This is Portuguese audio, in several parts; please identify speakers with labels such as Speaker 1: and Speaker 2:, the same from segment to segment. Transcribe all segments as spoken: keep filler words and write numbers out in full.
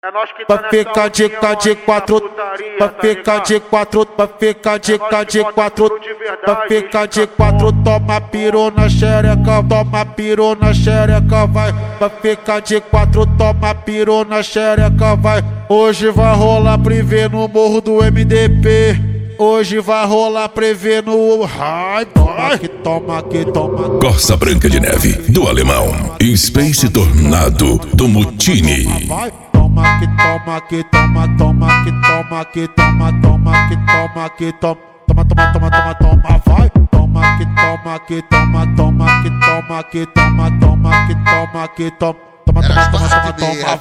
Speaker 1: É nós que
Speaker 2: Pra
Speaker 1: tá
Speaker 2: ficar de cá de quatro, pra ficar de quatro, pra ficar de cá de quatro, pra ficar de quatro, toma piru na xereca, toma piru na xereca, vai. Pra ficar de quatro, toma piru na xereca, vai. Hoje vai rolar privê no morro do M D P. Hoje vai rolar prevê no Ai, toma que toma que toma.
Speaker 3: Corsa Branca de Neve, do Alemão. Space Tornado, do Mutini.
Speaker 2: Toma que toma que toma, toma que toma que toma, toma que toma que toma, toma toma toma toma toma, vai. Toma que toma que toma, toma que toma que toma, toma que toma que toma, toma toma toma toma toma,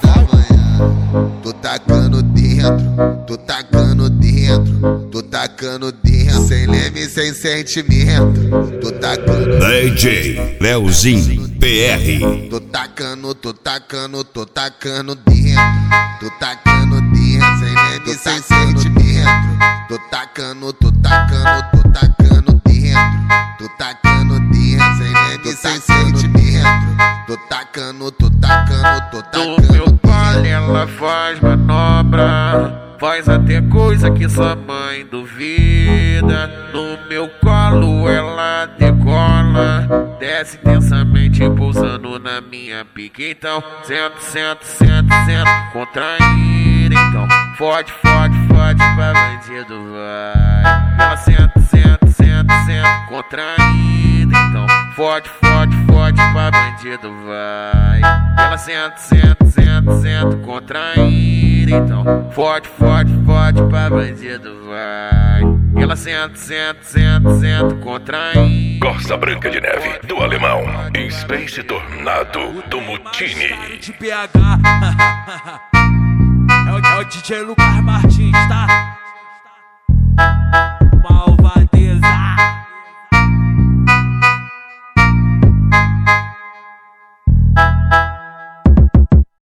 Speaker 2: vai.
Speaker 4: Tô tacando dentro, tô tacando dentro, tô tacando dentro, sem leme, sem sentimento. Tô tacando
Speaker 3: D J Leozinho P R.
Speaker 4: Tô tacando, tô tacando, tô tacando dentro, tô tacando dentro, sem leme, sem sentimento. Tô tacando, tô tacando, tô tacando dentro, tô tacando dentro, sem leme, sem sentimento. Tô tacando, tô tacando, tô tacando.
Speaker 5: No meu palho ela faz manobra, faz até coisa que sua mãe duvida. No meu colo ela decola, desce intensamente pousando na minha pique. Então senta, senta, senta, senta, contraída. Então fode, fode, fode pra bandido vai. Ela senta, senta, senta, senta, contraída. Então fode, fode, fode pra bandido vai. Ela senta, senta, senta, senta, contraída. Então fode, fode, fode pra bandido vai. Ela senta, senta, senta, senta, contraída.
Speaker 3: Corsa Branca de Neve, do Alemão. Space Tornado, do Mutini.
Speaker 6: De P H é o, é o D J Lucas Martins, tá?